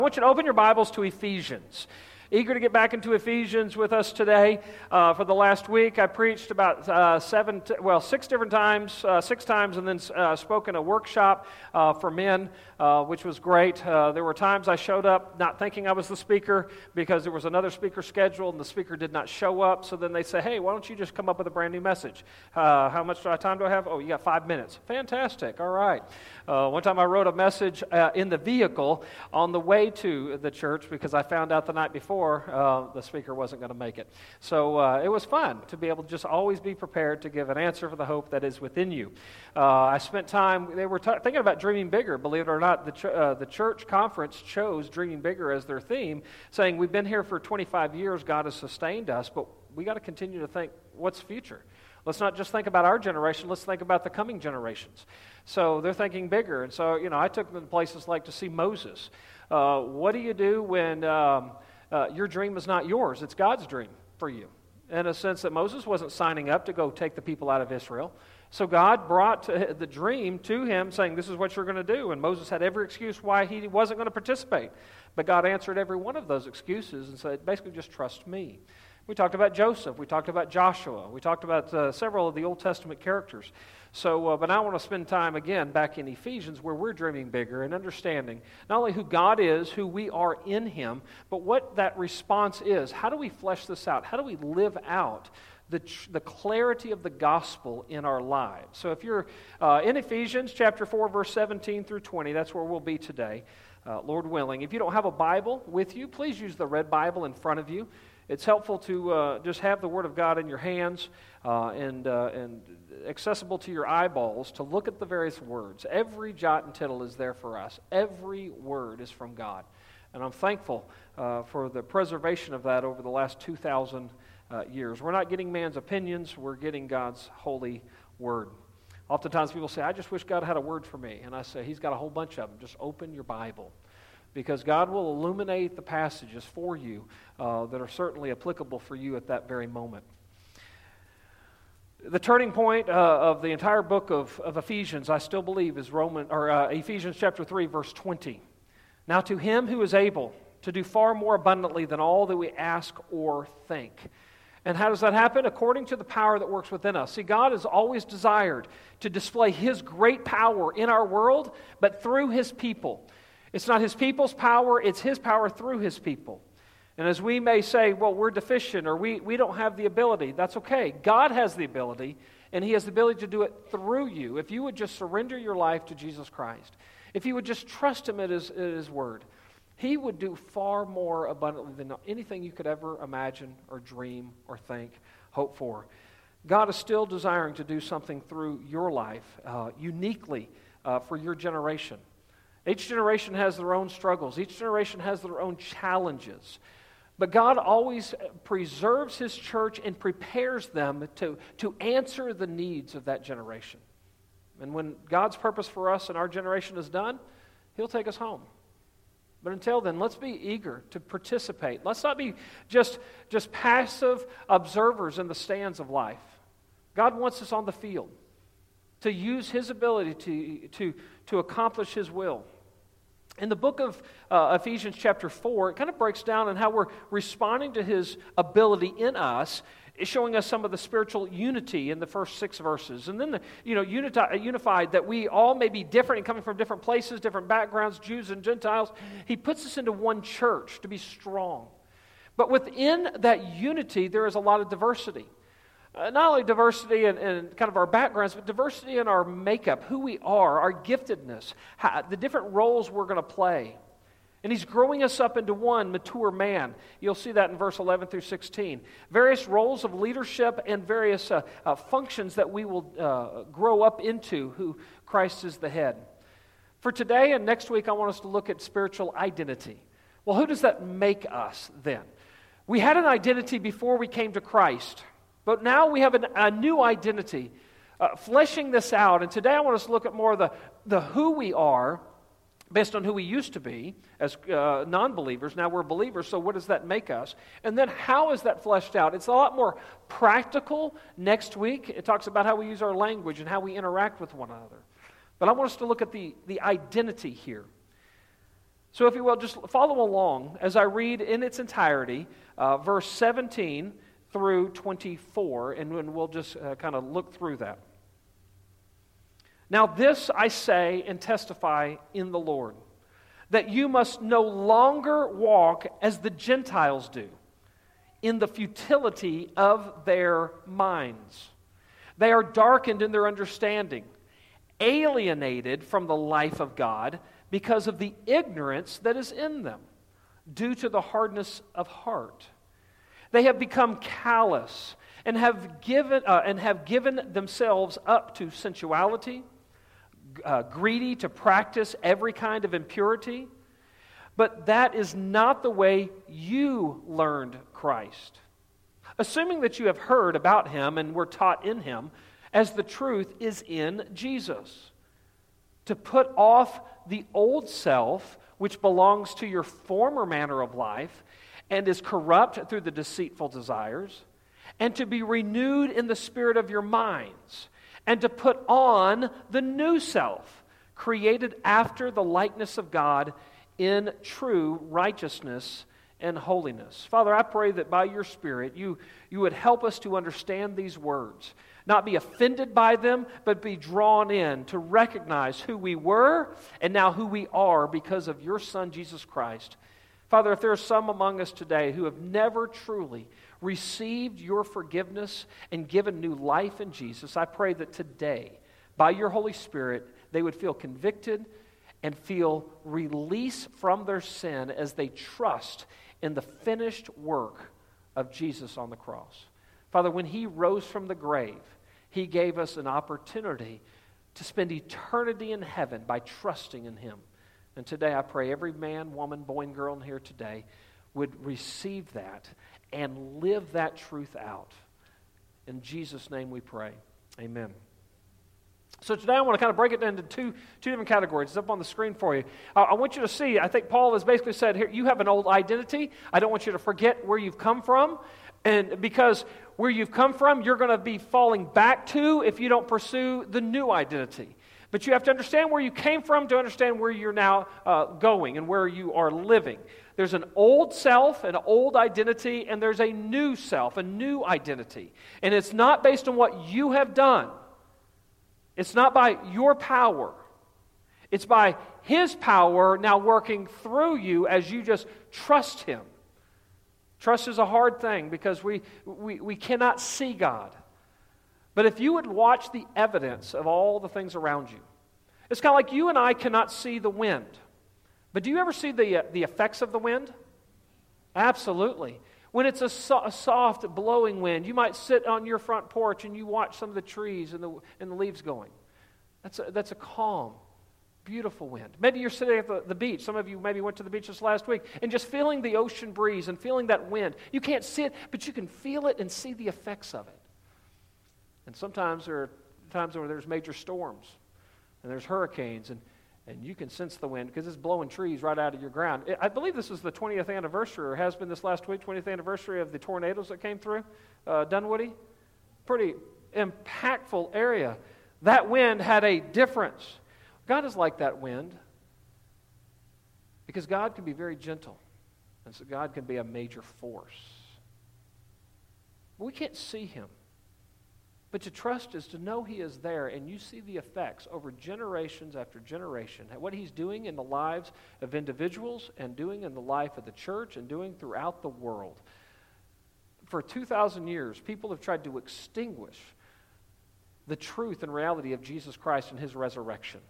I want you to open your Bibles to Ephesians. Eager to get back into Ephesians with us today. For the last week, I preached about six different times, and then spoke in a workshop for men, which was great. There were times I showed up not thinking I was the speaker because there was another speaker scheduled and the speaker did not show up. So then they say, hey, why don't you just come up with a brand new message? How much time do I have? Oh, you got 5 minutes. Fantastic. All right. One time I wrote a message in the vehicle on the way to the church because I found out the night before the speaker wasn't going to make it. So it was fun to be able to just always be prepared to give an answer for the hope that is within you. I spent time, they were thinking about dreaming bigger. Believe it or not, the church conference chose dreaming bigger as their theme, saying we've been here for 25 years, God has sustained us, but we got to continue to think, what's future? Let's not just think about our generation, let's think about the coming generations. So they're thinking bigger. And so, I took them to places like to see Moses. What do you do when your dream is not yours? It's God's dream for you. In a sense that Moses wasn't signing up to go take the people out of Israel. So God brought the dream to him saying, this is what you're going to do. And Moses had every excuse why he wasn't going to participate. But God answered every one of those excuses and said, basically just trust me. We talked about Joseph. We talked about Joshua. We talked about several of the Old Testament characters. So, but now I want to spend time again back in Ephesians where we're dreaming bigger and understanding not only who God is, who we are in Him, but what that response is. How do we flesh this out? How do we live out the clarity of the gospel in our lives? So if you're in Ephesians chapter 4, verse 17 through 20, that's where we'll be today, Lord willing. If you don't have a Bible with you, please use the red Bible in front of you. It's helpful to just have the Word of God in your hands and accessible to your eyeballs to look at the various words. Every jot and tittle is there for us. Every word is from God. And I'm thankful for the preservation of that over the last 2,000 years. We're not getting man's opinions. We're getting God's holy Word. Oftentimes people say, I just wish God had a word for me. And I say, He's got a whole bunch of them. Just open your Bible. Because God will illuminate the passages for you that are certainly applicable for you at that very moment. The turning point of the entire book of Ephesians, I still believe, is Ephesians chapter 3, verse 20. Now to Him who is able to do far more abundantly than all that we ask or think. And how does that happen? According to the power that works within us. See, God has always desired to display His great power in our world, but through His people. It's not His people's power, it's His power through His people. And as we may say, well, we're deficient or we don't have the ability, that's okay. God has the ability, and He has the ability to do it through you. If you would just surrender your life to Jesus Christ, if you would just trust Him at His Word, He would do far more abundantly than anything you could ever imagine or dream or think, hope for. God is still desiring to do something through your life, uniquely for your generation. Each generation has their own struggles. Each generation has their own challenges. But God always preserves His church and prepares them to answer the needs of that generation. And when God's purpose for us and our generation is done, He'll take us home. But until then, let's be eager to participate. Let's not be just passive observers in the stands of life. God wants us on the field to use His ability to accomplish His will. In the book of Ephesians chapter 4, it kind of breaks down on how we're responding to His ability in us, showing us some of the spiritual unity in the first 6 verses. And then, unified, that we all may be different and coming from different places, different backgrounds, Jews and Gentiles. He puts us into one church to be strong. But within that unity, there is a lot of diversity. Not only diversity in kind of our backgrounds, but diversity in our makeup, who we are, our giftedness, the different roles we're going to play. And He's growing us up into one mature man. You'll see that in verse 11 through 16. Various roles of leadership and various functions that we will grow up into, who Christ is the head. For today and next week, I want us to look at spiritual identity. Well, who does that make us then? We had an identity before we came to Christ. But now we have a new identity, fleshing this out. And today I want us to look at more of the who we are based on who we used to be as non-believers. Now we're believers, so what does that make us? And then how is that fleshed out? It's a lot more practical next week. It talks about how we use our language and how we interact with one another. But I want us to look at the identity here. So if you will, just follow along as I read in its entirety, verse 17 through 24, and we'll just kind of look through that. Now this I say and testify in the Lord, that you must no longer walk as the Gentiles do, in the futility of their minds. They are darkened in their understanding, alienated from the life of God because of the ignorance that is in them, due to the hardness of heart. They have become callous and have given themselves up to sensuality, greedy to practice every kind of impurity. But that is not the way you learned Christ. Assuming that you have heard about Him and were taught in Him, as the truth is in Jesus, to put off the old self, which belongs to your former manner of life and is corrupt through the deceitful desires, and to be renewed in the spirit of your minds, and to put on the new self, created after the likeness of God in true righteousness and holiness. Father, I pray that by your Spirit you would help us to understand these words, not be offended by them, but be drawn in to recognize who we were and now who we are because of your Son, Jesus Christ. Father, if there are some among us today who have never truly received your forgiveness and given new life in Jesus, I pray that today, by your Holy Spirit, they would feel convicted and feel release from their sin as they trust in the finished work of Jesus on the cross. Father, when He rose from the grave, He gave us an opportunity to spend eternity in heaven by trusting in Him. And today I pray every man, woman, boy, and girl in here today would receive that and live that truth out. In Jesus' name we pray. Amen. So today I want to kind of break it into two different categories. It's up on the screen for you. I want you to see, I think Paul has basically said here, you have an old identity. I don't want you to forget where you've come from. And because where you've come from, you're going to be falling back to if you don't pursue the new identity. But you have to understand where you came from to understand where you're now going and where you are living. There's an old self, an old identity, and there's a new self, a new identity. And it's not based on what you have done. It's not by your power. It's by His power now working through you as you just trust Him. Trust is a hard thing because we cannot see God. But if you would watch the evidence of all the things around you, it's kind of like you and I cannot see the wind. But do you ever see the effects of the wind? Absolutely. When it's a soft blowing wind, you might sit on your front porch and you watch some of the trees and the leaves going. That's a calm, beautiful wind. Maybe you're sitting at the beach. Some of you maybe went to the beach this last week and just feeling the ocean breeze and feeling that wind. You can't see it, but you can feel it and see the effects of it. And sometimes there are times where there's major storms and there's hurricanes and you can sense the wind because it's blowing trees right out of your ground. I believe this is the 20th anniversary, or has been this last week, 20th anniversary of the tornadoes that came through Dunwoody. Pretty impactful area. That wind had a difference. God is like that wind because God can be very gentle, and so God can be a major force. But we can't see Him. But to trust is to know He is there, and you see the effects over generations after generation. What He's doing in the lives of individuals and doing in the life of the church and doing throughout the world. For 2,000 years, people have tried to extinguish the truth and reality of Jesus Christ and His resurrection.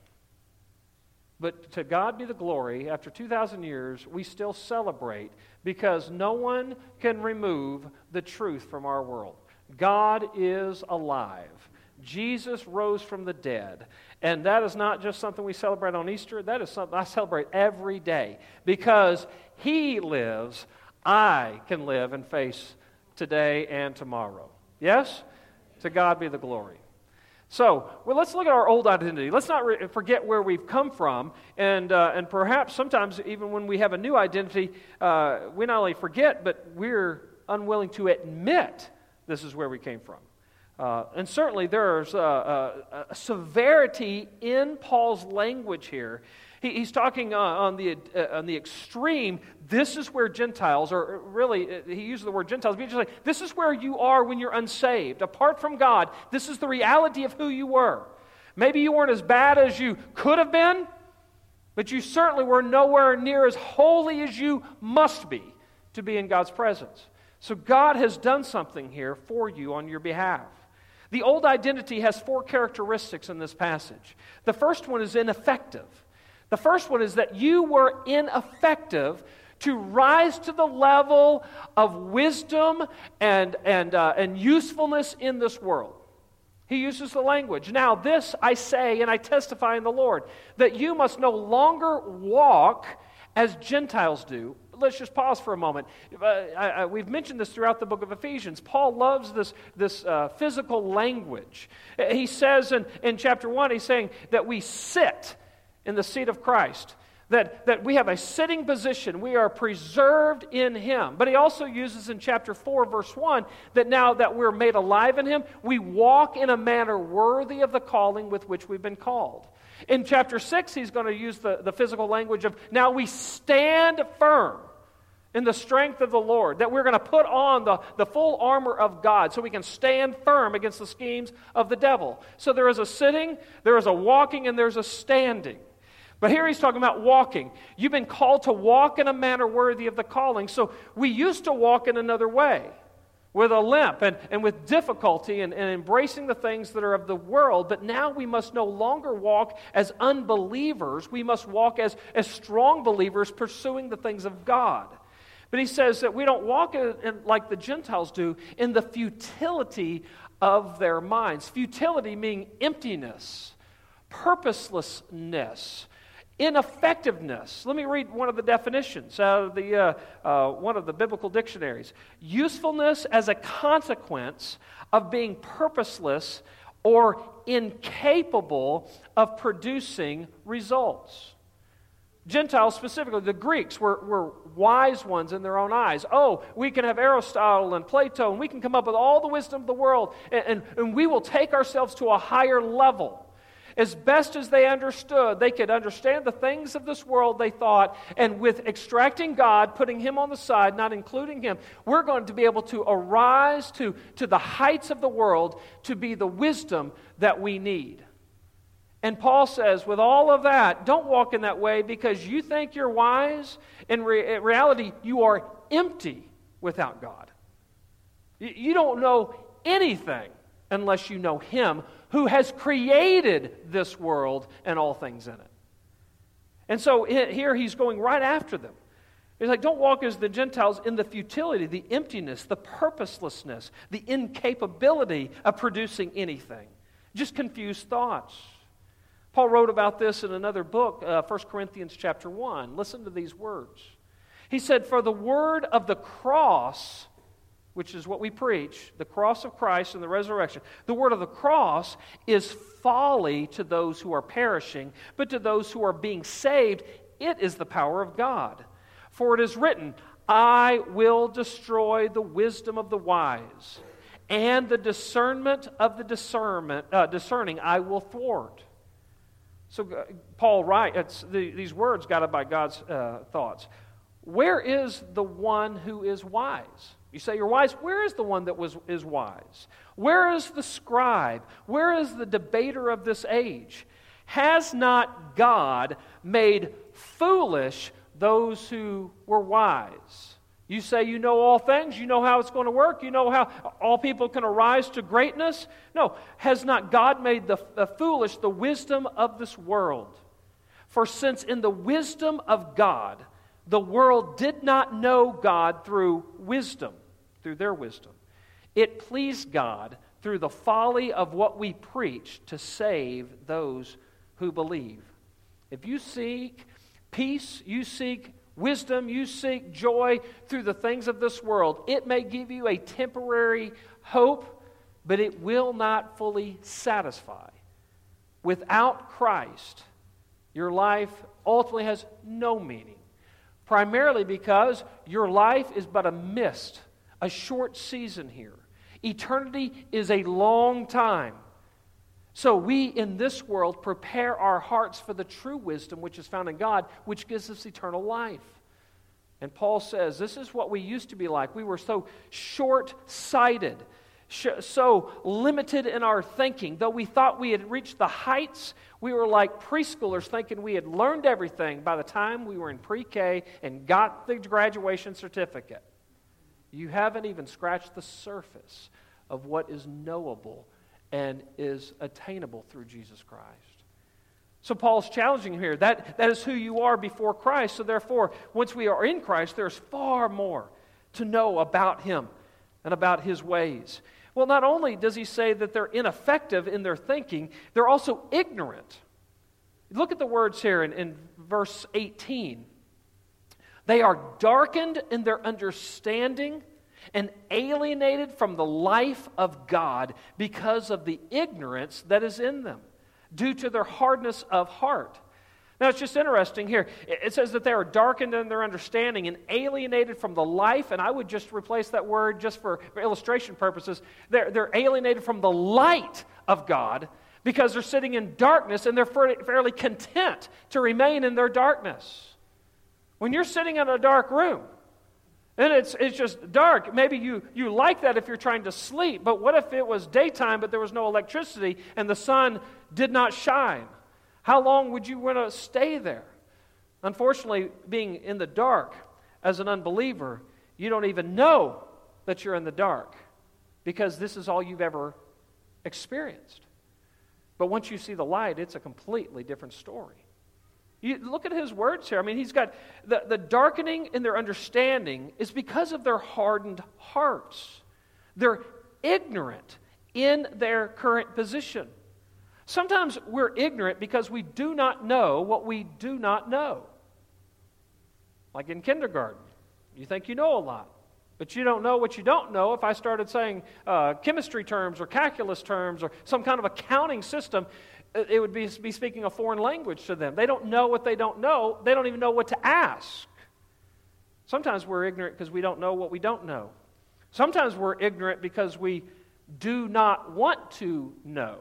But to God be the glory, after 2,000 years, we still celebrate because no one can remove the truth from our world. God is alive. Jesus rose from the dead. And that is not just something we celebrate on Easter. That is something I celebrate every day. Because He lives, I can live and face today and tomorrow. Yes? To God be the glory. So, let's look at our old identity. Let's not forget where we've come from. And perhaps sometimes even when we have a new identity, we not only forget, but we're unwilling to admit this is where we came from. And certainly there's a severity in Paul's language here. He's talking on the extreme. This is where Gentiles, or really, he uses the word Gentiles, but he's just like, this is where you are when you're unsaved. Apart from God, this is the reality of who you were. Maybe you weren't as bad as you could have been, but you certainly were nowhere near as holy as you must be to be in God's presence. So God has done something here for you on your behalf. The old identity has 4 characteristics in this passage. The first one is ineffective. The first one is that you were ineffective to rise to the level of wisdom and usefulness in this world. He uses the language, now this I say and I testify in the Lord, that you must no longer walk as Gentiles do. Let's just pause for a moment. We've mentioned this throughout the book of Ephesians. Paul loves this physical language. He says in chapter 1, he's saying that we sit in the seat of Christ, that we have a sitting position. We are preserved in Him. But he also uses in chapter 4, verse 1, that now that we're made alive in Him, we walk in a manner worthy of the calling with which we've been called. In chapter 6, he's going to use the physical language of, now we stand firm in the strength of the Lord, that we're going to put on the full armor of God so we can stand firm against the schemes of the devil. So there is a sitting, there is a walking, and there's a standing. But here he's talking about walking. You've been called to walk in a manner worthy of the calling. So we used to walk in another way, with a limp and with difficulty and embracing the things that are of the world. But now we must no longer walk as unbelievers. We must walk as strong believers pursuing the things of God. But he says that we don't walk like the Gentiles do in the futility of their minds. Futility meaning emptiness, purposelessness, ineffectiveness. Let me read one of the definitions out of one of the biblical dictionaries. Usefulness as a consequence of being purposeless or incapable of producing results. Gentiles specifically, the Greeks were wise ones in their own eyes. Oh, we can have Aristotle and Plato, and we can come up with all the wisdom of the world, and we will take ourselves to a higher level. As best as they understood, they could understand the things of this world, they thought, and with extracting God, putting Him on the side, not including Him, we're going to be able to arise to the heights of the world to be the wisdom that we need. And Paul says, with all of that, don't walk in that way because you think you're wise. In reality, you are empty without God. You don't know anything unless you know Him who has created this world and all things in it. And so here he's going right after them. He's like, don't walk as the Gentiles in the futility, the emptiness, the purposelessness, the incapability of producing anything. Just confused thoughts. Paul wrote about this in another book, 1 Corinthians chapter 1. Listen to these words. He said, for the word of the cross, which is what we preach, the cross of Christ and the resurrection, the word of the cross is folly to those who are perishing, but to those who are being saved, it is the power of God. For it is written, I will destroy the wisdom of the wise, and the discernment of the discerning I will thwart. So Paul writes, these words guided by God's thoughts. Where is the one who is wise? You say you're wise. Where is the one that is wise? Where is the scribe? Where is the debater of this age? Has not God made foolish those who were wise? You say you know all things, you know how it's going to work, you know how all people can arise to greatness. No, has not God made the foolish the wisdom of this world? For since in the wisdom of God, the world did not know God through wisdom, through their wisdom, it pleased God through the folly of what we preach to save those who believe. If you seek peace, you seek wisdom, you seek joy through the things of this world, it may give you a temporary hope, but it will not fully satisfy. Without Christ, your life ultimately has no meaning. Primarily because your life is but a mist, a short season here. Eternity is a long time. So we in this world prepare our hearts for the true wisdom which is found in God, which gives us eternal life. And Paul says, this is what we used to be like. We were so short-sighted, so limited in our thinking. Though we thought we had reached the heights, we were like preschoolers thinking we had learned everything by the time we were in pre-K and got the graduation certificate. You haven't even scratched the surface of what is knowable and is attainable through Jesus Christ. So Paul's challenging here. That is who you are before Christ. So therefore, once we are in Christ, there's far more to know about Him and about His ways. Well, not only does he say that they're ineffective in their thinking, they're also ignorant. Look at the words here in verse 18. They are darkened in their understanding and alienated from the life of God because of the ignorance that is in them, due to their hardness of heart. Now, it's just interesting here. It says that they are darkened in their understanding and alienated from the life, and I would just replace that word just for illustration purposes. They're alienated from the light of God because they're sitting in darkness and they're fairly content to remain in their darkness. When you're sitting in a dark room, and it's just dark. Maybe you like that if you're trying to sleep, but what if it was daytime but there was no electricity and the sun did not shine? How long would you want to stay there? Unfortunately, being in the dark as an unbeliever, you don't even know that you're in the dark because this is all you've ever experienced. But once you see the light, it's a completely different story. You look at his words here. I mean, he's got the darkening in their understanding is because of their hardened hearts. They're ignorant in their current position. Sometimes we're ignorant because we do not know what we do not know. Like in kindergarten, you think you know a lot, but you don't know what you don't know. If I started saying chemistry terms or calculus terms or some kind of accounting system, it would be speaking a foreign language to them. They don't know what they don't know. They don't even know what to ask. Sometimes we're ignorant because we don't know what we don't know. Sometimes we're ignorant because we do not want to know.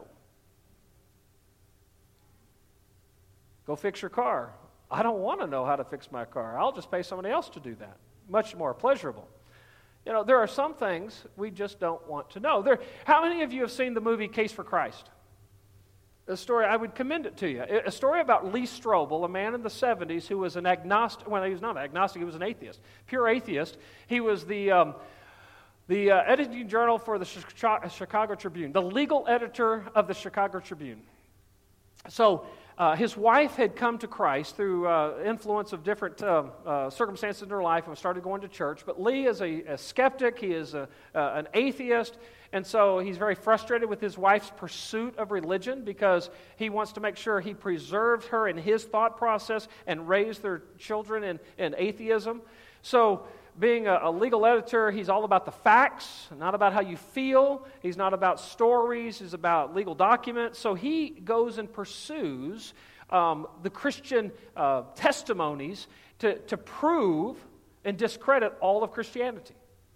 Go fix your car. I don't want to know how to fix my car. I'll just pay somebody else to do that. Much more pleasurable. You know, there are some things we just don't want to know. How many of you have seen the movie Case for Christ? A story, I would commend it to you. A story about Lee Strobel, a man in the 70s who was an agnostic. Well, he was not an agnostic, he was an atheist. Pure atheist. He was the editing journal for the Chicago Tribune, the legal editor of the Chicago Tribune. So his wife had come to Christ through influence of different circumstances in her life and started going to church. But Lee is a skeptic. He is an atheist. And so he's very frustrated with his wife's pursuit of religion because he wants to make sure he preserves her in his thought process and raise their children in atheism. So being a legal editor, he's all about the facts, not about how you feel. He's not about stories. He's about legal documents. So he goes and pursues the Christian testimonies to prove and discredit all of Christianity.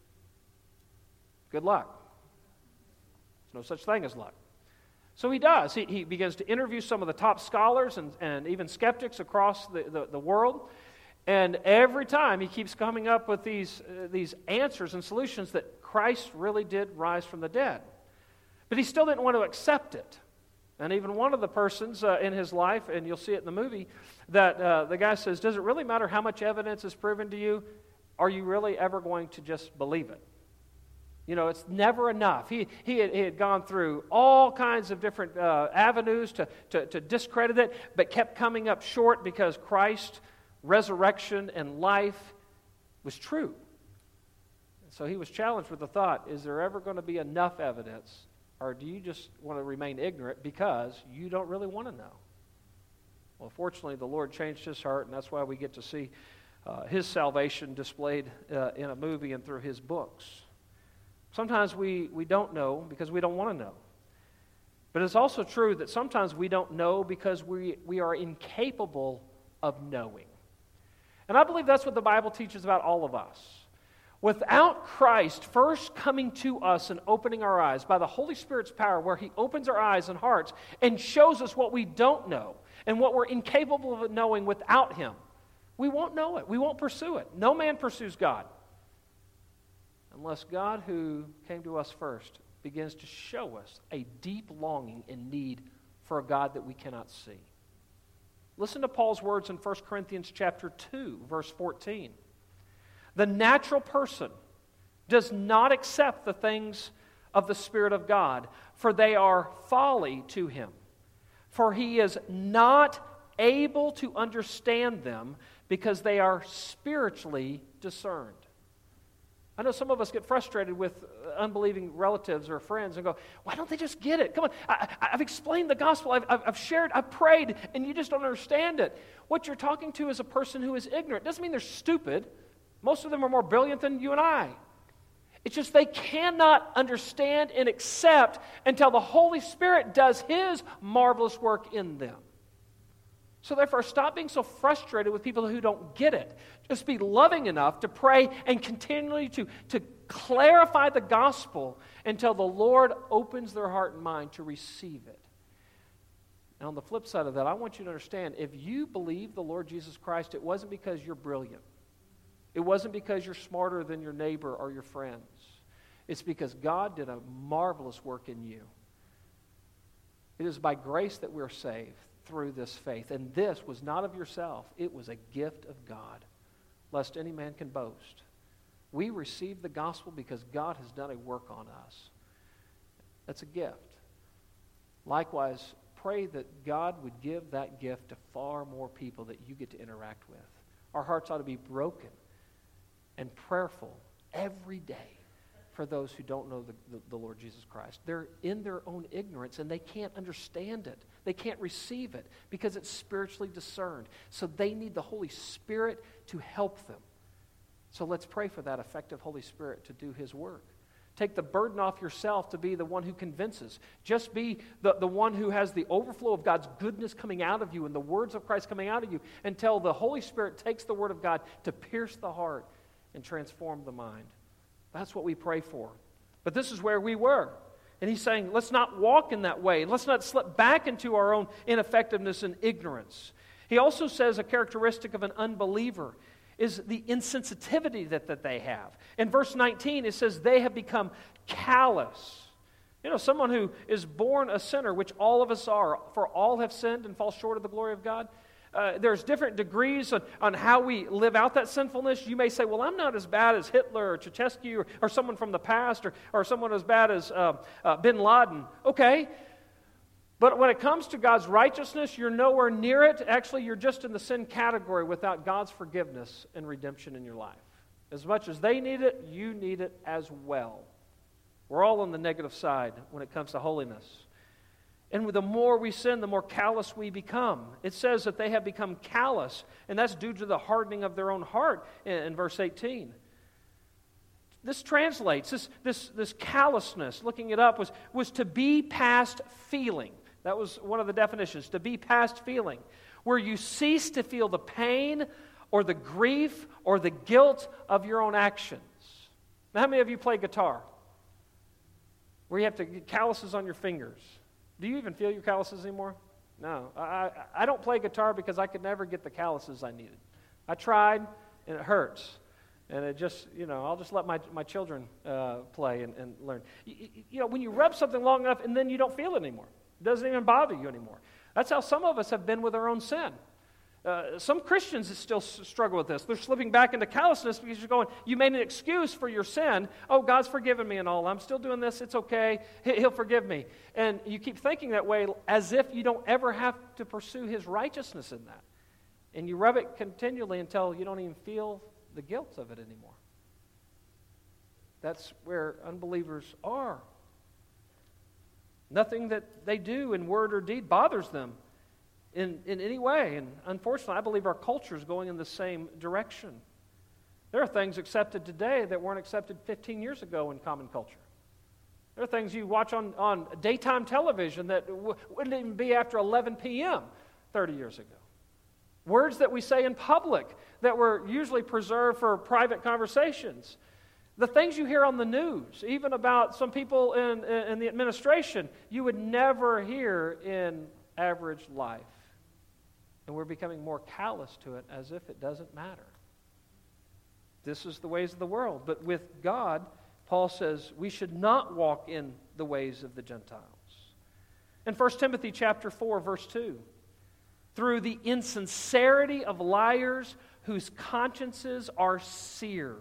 Good luck. There's no such thing as luck. So he does. He begins to interview some of the top scholars and even skeptics across the world. And every time he keeps coming up with these answers and solutions that Christ really did rise from the dead. But he still didn't want to accept it. And even one of the persons in his life, and you'll see it in the movie, that the guy says, does it really matter how much evidence is proven to you? Are you really ever going to just believe it? You know, it's never enough. He had gone through all kinds of different avenues to discredit it, but kept coming up short because Christ's resurrection and life was true. So he was challenged with the thought, is there ever going to be enough evidence, or do you just want to remain ignorant because you don't really want to know? Well, fortunately, the Lord changed his heart, and that's why we get to see his salvation displayed in a movie and through his books. Sometimes we don't know because we don't want to know. But it's also true that sometimes we don't know because we are incapable of knowing. And I believe that's what the Bible teaches about all of us. Without Christ first coming to us and opening our eyes by the Holy Spirit's power, where He opens our eyes and hearts and shows us what we don't know and what we're incapable of knowing without Him, we won't know it. We won't pursue it. No man pursues God unless God, who came to us first, begins to show us a deep longing and need for a God that we cannot see. Listen to Paul's words in 1 Corinthians chapter 2, verse 14. The natural person does not accept the things of the Spirit of God, for they are folly to him. For he is not able to understand them because they are spiritually discerned. I know some of us get frustrated with unbelieving relatives or friends and go, why don't they just get it? Come on, I've explained the gospel, I've shared, I've prayed, and you just don't understand it. What you're talking to is a person who is ignorant. It doesn't mean they're stupid. Most of them are more brilliant than you and I. It's just they cannot understand and accept until the Holy Spirit does His marvelous work in them. So therefore, stop being so frustrated with people who don't get it. Just be loving enough to pray and continually to clarify the gospel until the Lord opens their heart and mind to receive it. And on the flip side of that, I want you to understand, if you believe the Lord Jesus Christ, it wasn't because you're brilliant. It wasn't because you're smarter than your neighbor or your friends. It's because God did a marvelous work in you. It is by grace that we're saved through this faith. And this was not of yourself. It was a gift of God, lest any man can boast. We receive the gospel because God has done a work on us. That's a gift. Likewise, pray that God would give that gift to far more people that you get to interact with. Our hearts ought to be broken and prayerful every day for those who don't know the Lord Jesus Christ. They're in their own ignorance and they can't understand it. They can't receive it because it's spiritually discerned. So they need the Holy Spirit to help them. So let's pray for that effective Holy Spirit to do His work. Take the burden off yourself to be the one who convinces. Just be the one who has the overflow of God's goodness coming out of you and the words of Christ coming out of you until the Holy Spirit takes the Word of God to pierce the heart and transform the mind. That's what we pray for. But this is where we were. And He's saying, let's not walk in that way. Let's not slip back into our own ineffectiveness and ignorance. He also says a characteristic of an unbeliever is the insensitivity that they have. In verse 19, it says they have become callous. You know, someone who is born a sinner, which all of us are, for all have sinned and fall short of the glory of God. There's different degrees on how we live out that sinfulness. You may say, well, I'm not as bad as Hitler or Ceausescu or someone from the past or someone as bad as bin Laden. Okay, but when it comes to God's righteousness, you're nowhere near it. Actually, you're just in the sin category without God's forgiveness and redemption in your life. As much as they need it, you need it as well. We're all on the negative side when it comes to holiness. And the more we sin, the more callous we become. It says that they have become callous, and that's due to the hardening of their own heart in verse 18. This translates, this callousness, looking it up, was to be past feeling. That was one of the definitions, to be past feeling, where you cease to feel the pain or the grief or the guilt of your own actions. Now, how many of you play guitar? Where you have to get calluses on your fingers. Do you even feel your calluses anymore? No. I don't play guitar because I could never get the calluses I needed. I tried, and it hurts. And it just, I'll just let my children play and learn. When you rub something long enough and then you don't feel it anymore. It doesn't even bother you anymore. That's how some of us have been with our own sin. Some Christians still struggle with this. They're slipping back into callousness because you made an excuse for your sin. Oh, God's forgiven me and all. I'm still doing this. It's okay. He'll forgive me. And you keep thinking that way as if you don't ever have to pursue His righteousness in that. And you rub it continually until you don't even feel the guilt of it anymore. That's where unbelievers are. Nothing that they do in word or deed bothers them in any way. And unfortunately, I believe our culture is going in the same direction. There are things accepted today that weren't accepted 15 years ago in common culture. There are things you watch on daytime television that wouldn't even be after 11 p.m. 30 years ago. Words that we say in public that were usually preserved for private conversations The things you hear on the news, even about some people in the administration, you would never hear in average life. And we're becoming more callous to it as if it doesn't matter. This is the ways of the world. But with God, Paul says we should not walk in the ways of the Gentiles. In 1 Timothy chapter 4, verse 2, through the insincerity of liars whose consciences are seared.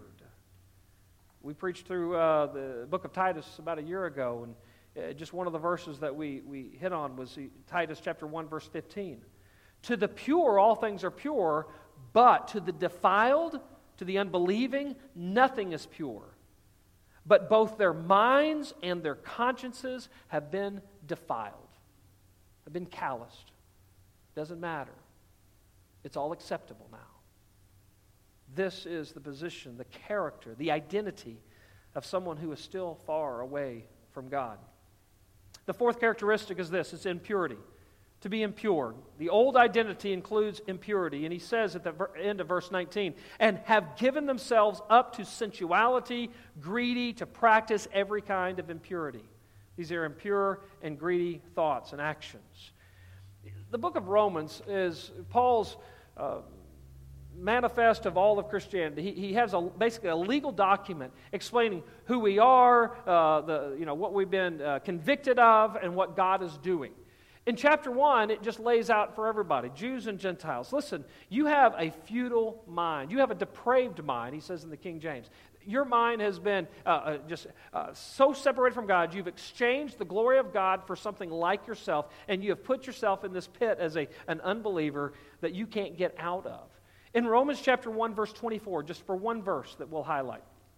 We preached through the book of Titus about a year ago, and just one of the verses that we hit on was Titus chapter 1, verse 15. To the pure, all things are pure, but to the defiled, to the unbelieving, nothing is pure. But both their minds and their consciences have been defiled, have been calloused. Doesn't matter. It's all acceptable now. This is the position, the character, the identity of someone who is still far away from God. The fourth characteristic is this, it's impurity. To be impure. The old identity includes impurity. And he says at the end of verse 19, and have given themselves up to sensuality, greedy to practice every kind of impurity. These are impure and greedy thoughts and actions. The book of Romans is Paul's manifest of all of Christianity. He has basically a legal document explaining who we are, what we've been convicted of, and what God is doing. In chapter 1, it just lays out for everybody, Jews and Gentiles. Listen, you have a futile mind. You have a depraved mind, he says in the King James. Your mind has been so separated from God, you've exchanged the glory of God for something like yourself, and you have put yourself in this pit as an unbeliever that you can't get out of. In Romans chapter 1, verse 24, just for one verse that we'll highlight.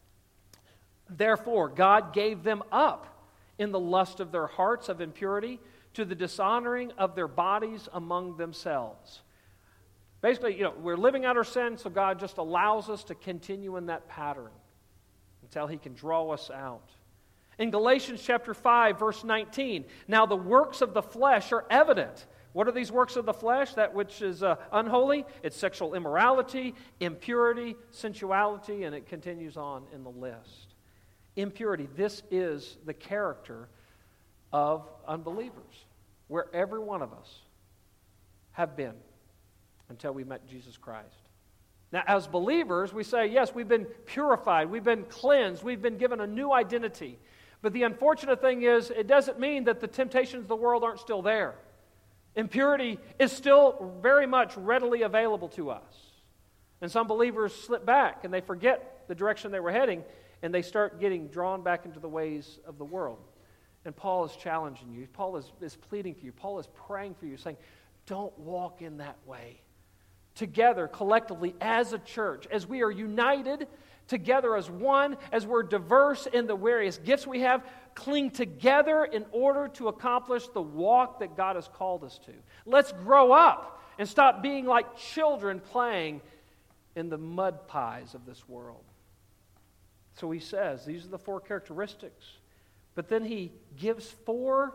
Therefore, God gave them up in the lust of their hearts of impurity to the dishonoring of their bodies among themselves. Basically, we're living out our sin, so God just allows us to continue in that pattern until He can draw us out. In Galatians chapter 5, verse 19, now the works of the flesh are evident. What are these works of the flesh? That which is unholy, it's sexual immorality, impurity, sensuality, and it continues on in the list. Impurity, this is the character of unbelievers, where every one of us have been until we met Jesus Christ. Now, as believers, we say, yes, we've been purified, we've been cleansed, we've been given a new identity. But the unfortunate thing is, it doesn't mean that the temptations of the world aren't still there. Impurity is still very much readily available to us. And some believers slip back and they forget the direction they were heading and they start getting drawn back into the ways of the world. And Paul is challenging you. Paul is pleading for you. Paul is praying for you, saying, don't walk in that way. Together, collectively, as a church, as we are united together as one, as we're diverse in the various gifts we have, cling together in order to accomplish the walk that God has called us to. Let's grow up and stop being like children playing in the mud pies of this world. So he says, these are the four characteristics. But then he gives four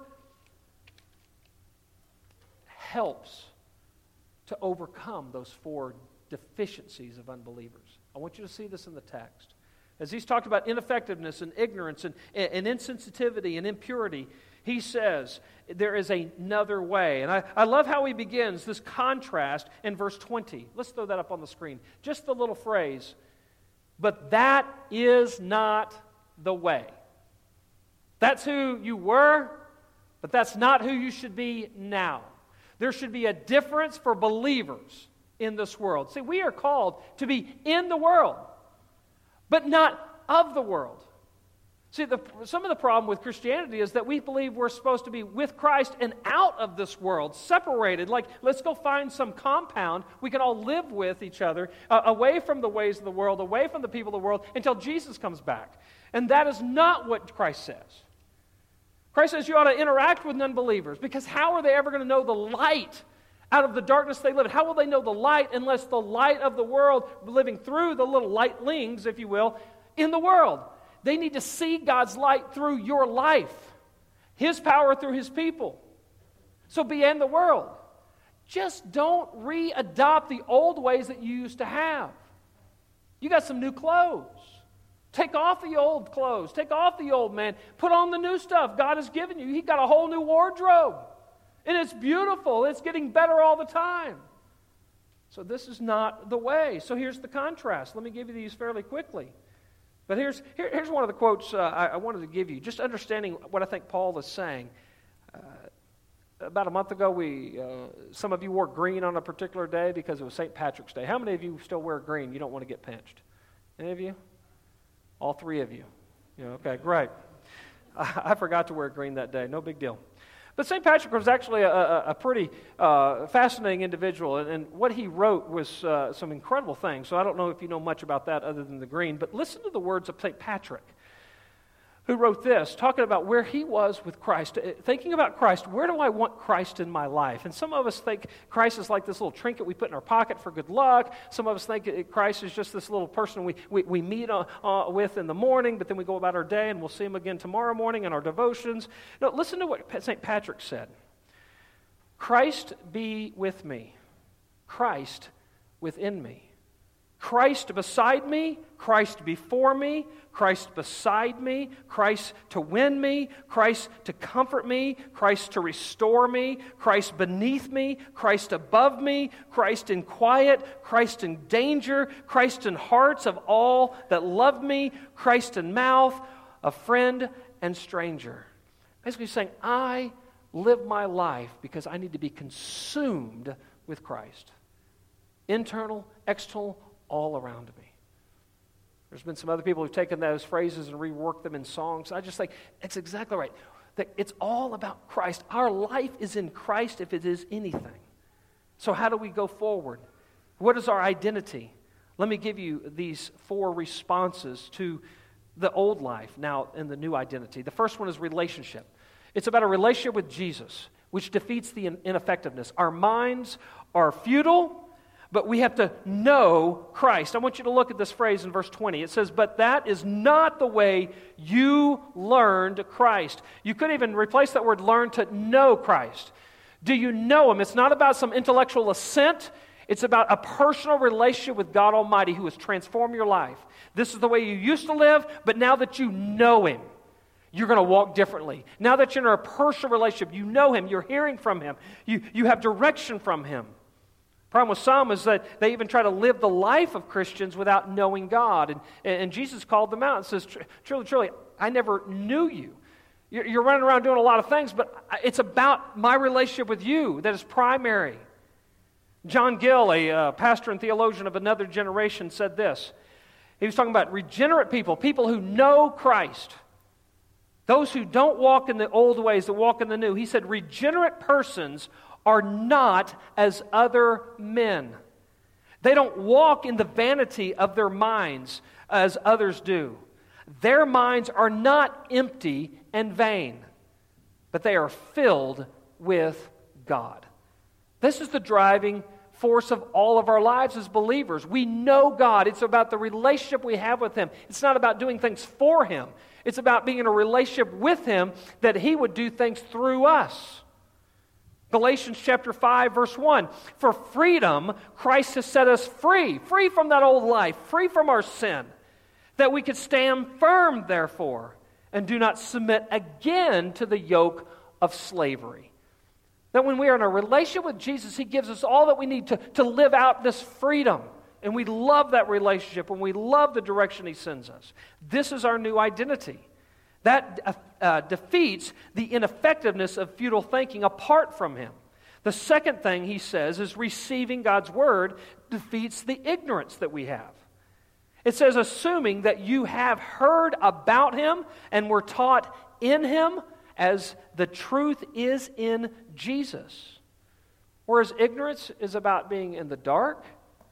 helps to overcome those four deficiencies of unbelievers. I want you to see this in the text. As he's talked about ineffectiveness and ignorance and insensitivity and impurity, he says there is another way. And I love how he begins this contrast in verse 20. Let's throw that up on the screen. Just the little phrase, but that is not the way. That's who you were, but that's not who you should be now. There should be a difference for believers in this world. See, we are called to be in the world, but not of the world. See, some of the problem with Christianity is that we believe we're supposed to be with Christ and out of this world, separated. Like, let's go find some compound we can all live with each other, away from the ways of the world, away from the people of the world, until Jesus comes back. And that is not what Christ says. Christ says you ought to interact with unbelievers, because how are they ever going to know the light out of the darkness they live in? How will they know the light unless the light of the world, living through the little lightlings, if you will, in the world? They need to see God's light through your life, His power through His people. So be in the world. Just don't re-adopt the old ways that you used to have. You got some new clothes. Take off the old clothes. Take off the old man. Put on the new stuff God has given you. He got a whole new wardrobe. And it's beautiful. It's getting better all the time. So this is not the way. So here's the contrast. Let me give you these fairly quickly. But here's one of the quotes I wanted to give you, just understanding what I think Paul is saying. About a month ago, some of you wore green on a particular day because it was St. Patrick's Day. How many of you still wear green? You don't want to get pinched. Any of you? All three of you. Yeah, okay, great. I forgot to wear green that day. No big deal. But St. Patrick was actually a pretty fascinating individual, and what he wrote was some incredible things. So I don't know if you know much about that other than the green, but listen to the words of St. Patrick, who wrote this, talking about where he was with Christ, thinking about Christ. Where do I want Christ in my life? And some of us think Christ is like this little trinket we put in our pocket for good luck. Some of us think Christ is just this little person we meet with in the morning, but then we go about our day and we'll see him again tomorrow morning in our devotions. No, listen to what St. Patrick said. Christ be with me, Christ within me. Christ beside me, Christ before me, Christ beside me, Christ to win me, Christ to comfort me, Christ to restore me, Christ beneath me, Christ above me, Christ in quiet, Christ in danger, Christ in hearts of all that love me, Christ in mouth, a friend and stranger. Basically saying, I live my life because I need to be consumed with Christ. Internal, external, all around me. There's been some other people who've taken those phrases and reworked them in songs. I just think it's exactly right. That it's all about Christ. Our life is in Christ if it is anything. So how do we go forward? What is our identity? Let me give you these 4 responses to the old life now in the new identity. The first one is relationship. It's about a relationship with Jesus, which defeats the ineffectiveness. Our minds are futile, but we have to know Christ. I want you to look at this phrase in verse 20. It says, but that is not the way you learned Christ. You could even replace that word learn to know Christ. Do you know Him? It's not about some intellectual assent. It's about a personal relationship with God Almighty who has transformed your life. This is the way you used to live, but now that you know Him, you're going to walk differently. Now that you're in a personal relationship, you know Him, you're hearing from Him, you have direction from Him. The problem with some is that they even try to live the life of Christians without knowing God. And Jesus called them out and says, truly, truly, I never knew you. You're running around doing a lot of things, but it's about my relationship with you that is primary. John Gill, a pastor and theologian of another generation, said this. He was talking about regenerate people, people who know Christ. Those who don't walk in the old ways, that walk in the new. He said, regenerate persons are not as other men. They don't walk in the vanity of their minds as others do. Their minds are not empty and vain, but they are filled with God. This is the driving force of all of our lives as believers. We know God. It's about the relationship we have with Him. It's not about doing things for Him. It's about being in a relationship with Him that He would do things through us. Galatians chapter 5, verse 1. For freedom, Christ has set us free. Free from that old life. Free from our sin. That we could stand firm, therefore, and do not submit again to the yoke of slavery. That when we are in a relationship with Jesus, He gives us all that we need to live out this freedom. And we love that relationship and we love the direction He sends us. This is our new identity. That defeats the ineffectiveness of futile thinking apart from Him. The second thing he says is receiving God's Word defeats the ignorance that we have. It says, assuming that you have heard about Him and were taught in Him as the truth is in Jesus. Whereas ignorance is about being in the dark,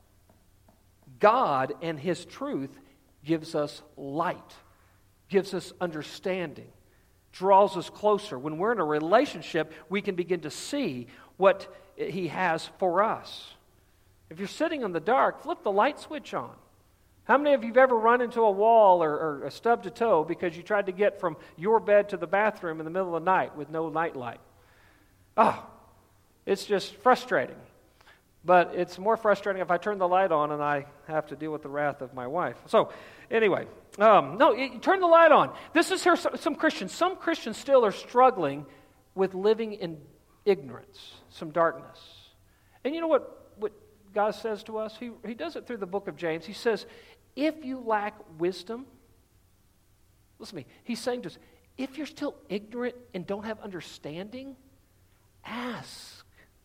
God and His truth gives us light, gives us understanding, draws us closer. When we're in a relationship, we can begin to see what He has for us. If you're sitting in the dark, flip the light switch on. How many of you have ever run into a wall or stubbed a toe because you tried to get from your bed to the bathroom in the middle of the night with no night light? Oh, it's just frustrating. But it's more frustrating if I turn the light on and I have to deal with the wrath of my wife. So, anyway, turn the light on. This is here some Christians. Some Christians still are struggling with living in ignorance, some darkness. And you know what God says to us? He does it through the book of James. He says, if you lack wisdom, listen to me, he's saying to us, if you're still ignorant and don't have understanding, ask.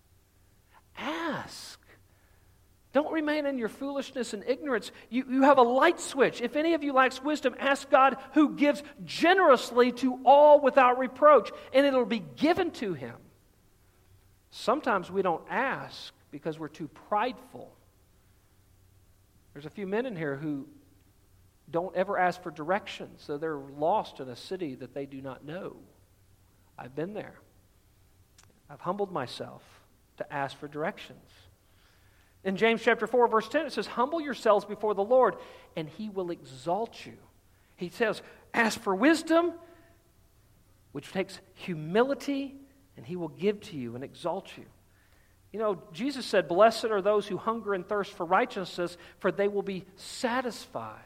Ask. Don't remain in your foolishness and ignorance. You have a light switch. If any of you lacks wisdom, ask God who gives generously to all without reproach, and it'll be given to him. Sometimes we don't ask because we're too prideful. There's a few men in here who don't ever ask for directions, so they're lost in a city that they do not know. I've been there. I've humbled myself to ask for directions. In James chapter 4, verse 10, it says, humble yourselves before the Lord, and he will exalt you. He says, ask for wisdom, which takes humility, and he will give to you and exalt you. You know, Jesus said, blessed are those who hunger and thirst for righteousness, for they will be satisfied.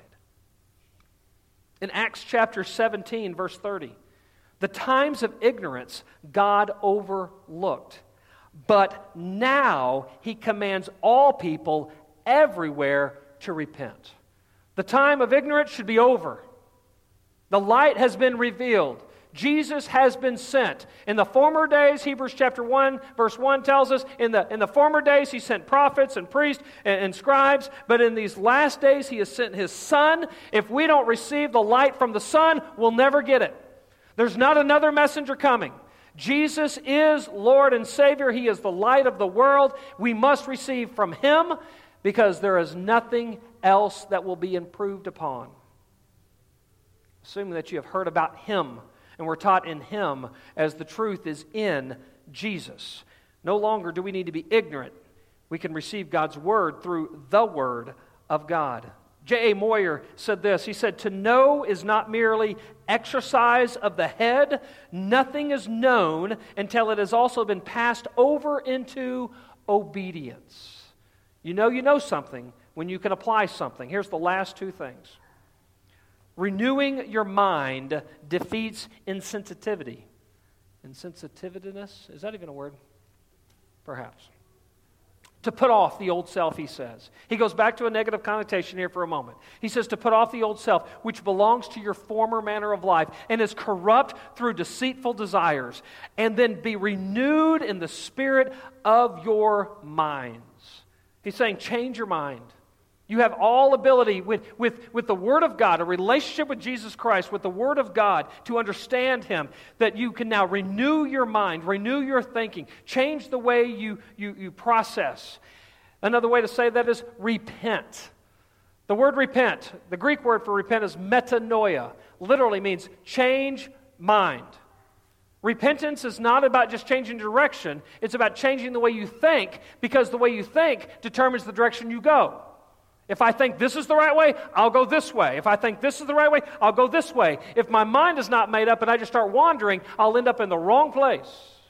In Acts chapter 17, verse 30, the times of ignorance God overlooked, but now he commands all people everywhere to repent. The time of ignorance should be over. The light has been revealed. Jesus has been sent. In the former days, Hebrews chapter 1, verse 1 tells us, in the former days he sent prophets and priests and scribes, but in these last days he has sent his Son. If we don't receive the light from the Son, we'll never get it. There's not another messenger coming. Jesus is Lord and Savior. He is the light of the world. We must receive from him because there is nothing else that will be improved upon. Assuming that you have heard about him and we're taught in him as the truth is in Jesus. No longer do we need to be ignorant. We can receive God's word through the word of God. J.A. Moyer said this. He said, to know is not merely exercise of the head. Nothing is known until it has also been passed over into obedience. You know something when you can apply something. Here's the last two things. Renewing your mind defeats insensitivity. Insensitiveness? Is that even a word? Perhaps. To put off the old self, he says. He goes back to a negative connotation here for a moment. He says to put off the old self, which belongs to your former manner of life and is corrupt through deceitful desires, and then be renewed in the spirit of your minds. He's saying change your mind. You have all ability with the Word of God, a relationship with Jesus Christ, with the Word of God, to understand Him, that you can now renew your mind, renew your thinking, change the way you process. Another way to say that is repent. The word repent, the Greek word for repent is metanoia, literally means change mind. Repentance is not about just changing direction, it's about changing the way you think, because the way you think determines the direction you go. If I think this is the right way, I'll go this way. If I think this is the right way, I'll go this way. If my mind is not made up and I just start wandering, I'll end up in the wrong place.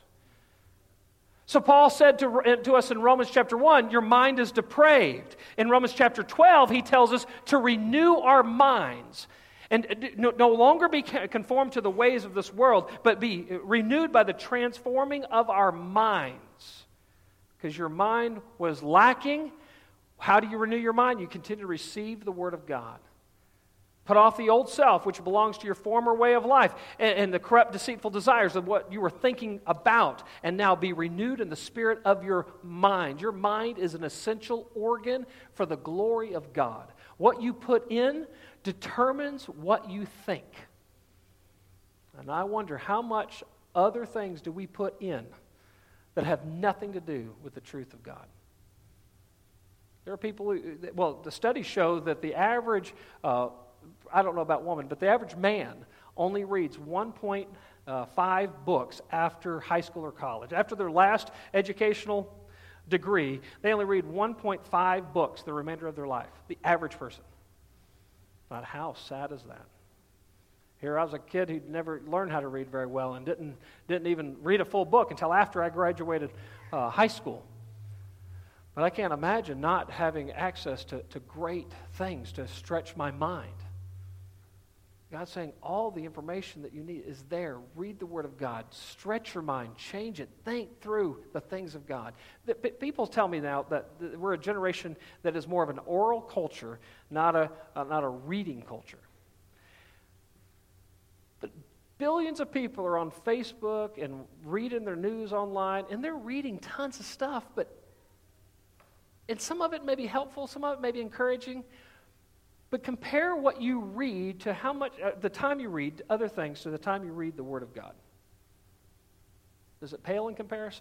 So Paul said to us in Romans chapter 1, your mind is depraved. In Romans chapter 12, he tells us to renew our minds and no longer be conformed to the ways of this world, but be renewed by the transforming of our minds. Because your mind was lacking. How do you renew your mind? You continue to receive the Word of God. Put off the old self, which belongs to your former way of life, and the corrupt, deceitful desires of what you were thinking about, and now be renewed in the spirit of your mind. Your mind is an essential organ for the glory of God. What you put in determines what you think. And I wonder how much other things do we put in that have nothing to do with the truth of God. There are people who, the studies show that the average, I don't know about woman, but the average man only reads 1.5 books after high school or college. After their last educational degree, they only read 1.5 books the remainder of their life. The average person. But how sad is that? Here I was a kid who'd never learned how to read very well and didn't even read a full book until after I graduated high school. But I can't imagine not having access to great things to stretch my mind. God's saying all the information that you need is there. Read the Word of God. Stretch your mind. Change it. Think through the things of God. People tell me now that we're a generation that is more of an oral culture, not a reading culture. But billions of people are on Facebook and reading their news online, and they're reading tons of stuff, and some of it may be helpful, some of it may be encouraging. But compare what you read to how much, the time you read other things to the time you read the Word of God. Does it pale in comparison?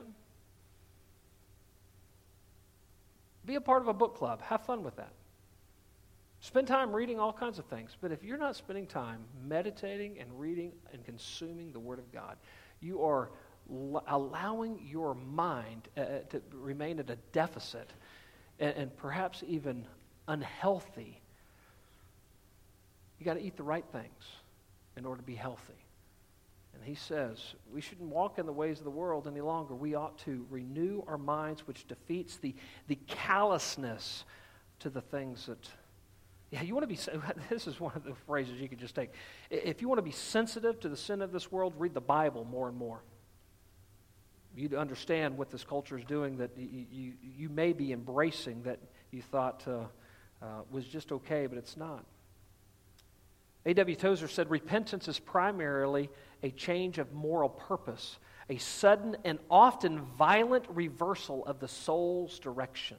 Be a part of a book club. Have fun with that. Spend time reading all kinds of things. But if you're not spending time meditating and reading and consuming the Word of God, you are allowing your mind to remain at a deficit and perhaps even unhealthy. You got to eat the right things in order to be healthy. And he says we shouldn't walk in the ways of the world any longer. We ought to renew our minds, which defeats the callousness to the things that... Yeah, you want to be... This is one of the phrases you could just take. If you want to be sensitive to the sin of this world, read the Bible more and more. You understand what this culture is doing that you may be embracing that you thought was just okay, but it's not. A.W. Tozer said, repentance is primarily a change of moral purpose, a sudden and often violent reversal of the soul's direction.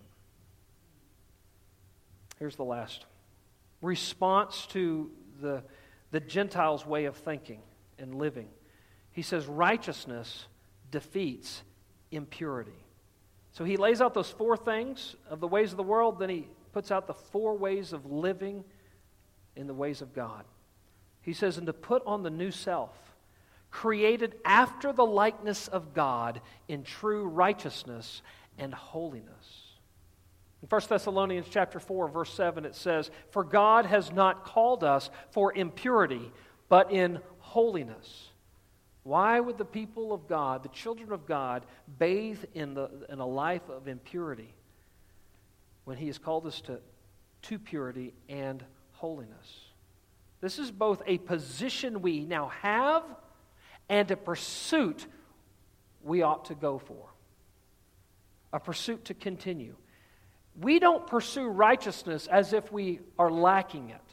Here's the last. Response to the Gentiles' way of thinking and living. He says, righteousness defeats impurity. So he lays out those 4 things of the ways of the world, then he puts out the 4 ways of living in the ways of God. He says, and to put on the new self, created after the likeness of God in true righteousness and holiness. In 1 Thessalonians chapter 4, verse 7, it says, for God has not called us for impurity, but in holiness. Why would the people of God, the children of God, bathe in a life of impurity when he has called us to purity and holiness? This is both a position we now have and a pursuit we ought to go for. A pursuit to continue. We don't pursue righteousness as if we are lacking it.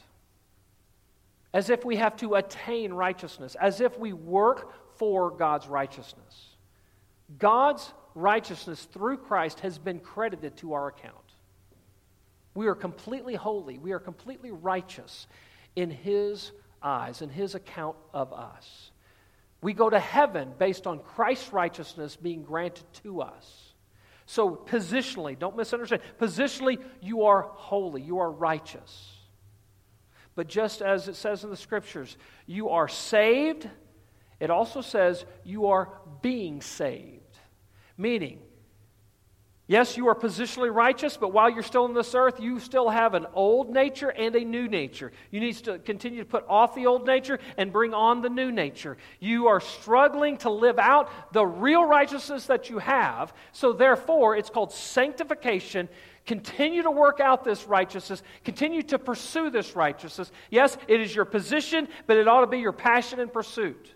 As if we have to attain righteousness. As if we work for God's righteousness. God's righteousness through Christ has been credited to our account. We are completely holy. We are completely righteous in His eyes, in His account of us. We go to heaven based on Christ's righteousness being granted to us. So positionally, don't misunderstand, positionally you are holy, you are righteous. But just as it says in the Scriptures, you are saved, it also says you are being saved. Meaning, yes, you are positionally righteous, but while you're still on this earth, you still have an old nature and a new nature. You need to continue to put off the old nature and bring on the new nature. You are struggling to live out the real righteousness that you have, so therefore it's called sanctification. Continue to work out this righteousness. Continue to pursue this righteousness. Yes, it is your position, but it ought to be your passion and pursuit.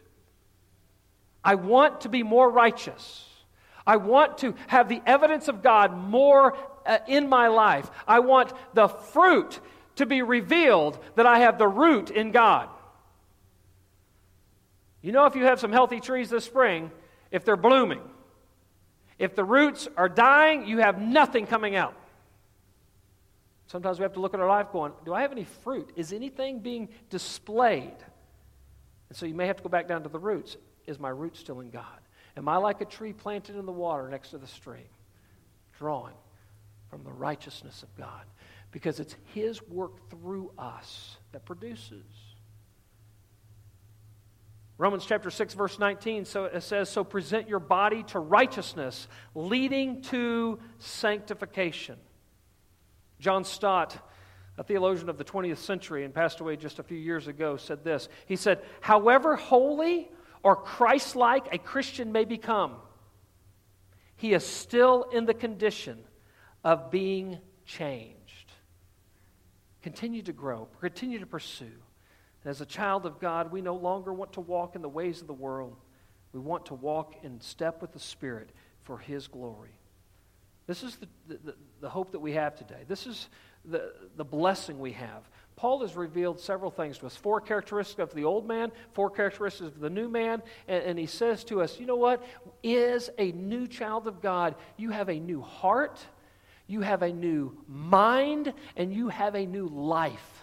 I want to be more righteous. I want to have the evidence of God more in my life. I want the fruit to be revealed that I have the root in God. You know, if you have some healthy trees this spring, if they're blooming, if the roots are dying, you have nothing coming out. Sometimes we have to look at our life going, do I have any fruit? Is anything being displayed? And so you may have to go back down to the roots. Is my root still in God? Am I like a tree planted in the water next to the stream, drawing from the righteousness of God? Because it's His work through us that produces. Romans chapter 6, verse 19, so it says, so present your body to righteousness, leading to sanctification. John Stott, a theologian of the 20th century and passed away just a few years ago, said this. He said, however holy or Christ-like a Christian may become, he is still in the condition of being changed. Continue to grow. Continue to pursue. And as a child of God, we no longer want to walk in the ways of the world. We want to walk in step with the Spirit for His glory. This is the hope that we have today. This is the blessing we have. Paul has revealed several things to us. 4 characteristics of the old man, 4 characteristics of the new man, and he says to us, you know what? As a new child of God, you have a new heart, you have a new mind, and you have a new life.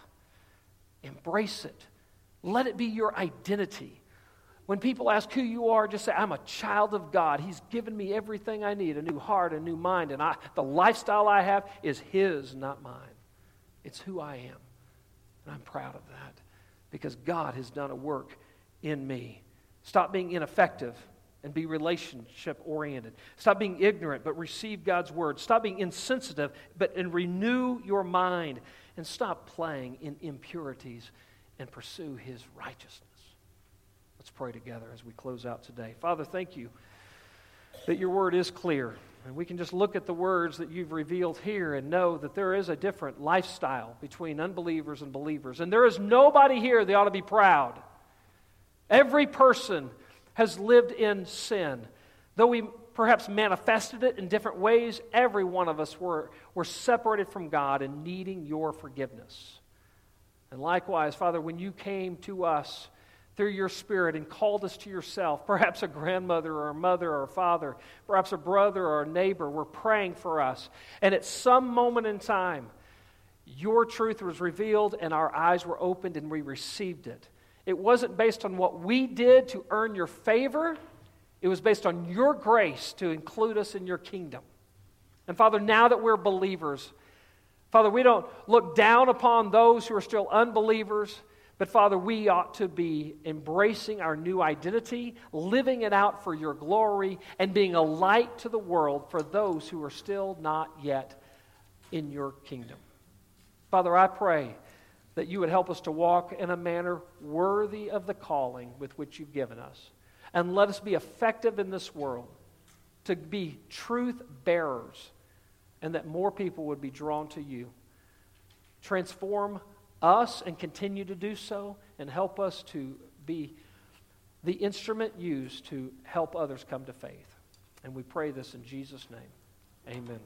Embrace it. Let it be your identity. When people ask who you are, just say, I'm a child of God. He's given me everything I need, a new heart, a new mind, and the lifestyle I have is His, not mine. It's who I am, and I'm proud of that because God has done a work in me. Stop being ineffective and be relationship-oriented. Stop being ignorant, but receive God's word. Stop being insensitive, and renew your mind. And stop playing in impurities and pursue His righteousness. Let's pray together as we close out today. Father, thank you that your word is clear. And we can just look at the words that you've revealed here and know that there is a different lifestyle between unbelievers and believers. And there is nobody here that ought to be proud. Every person has lived in sin. Though we perhaps manifested it in different ways, every one of us were separated from God and needing your forgiveness. And likewise, Father, when you came to us through your Spirit and called us to yourself, perhaps a grandmother or a mother or a father, perhaps a brother or a neighbor were praying for us. And at some moment in time, your truth was revealed and our eyes were opened and we received it. It wasn't based on what we did to earn your favor. It was based on your grace to include us in your kingdom. And Father, now that we're believers, Father, we don't look down upon those who are still unbelievers, but Father, we ought to be embracing our new identity, living it out for your glory, and being a light to the world for those who are still not yet in your kingdom. Father, I pray that you would help us to walk in a manner worthy of the calling with which you've given us. And let us be effective in this world, to be truth bearers, and that more people would be drawn to you. Transform us and continue to do so, and help us to be the instrument used to help others come to faith. And we pray this in Jesus' name. Amen.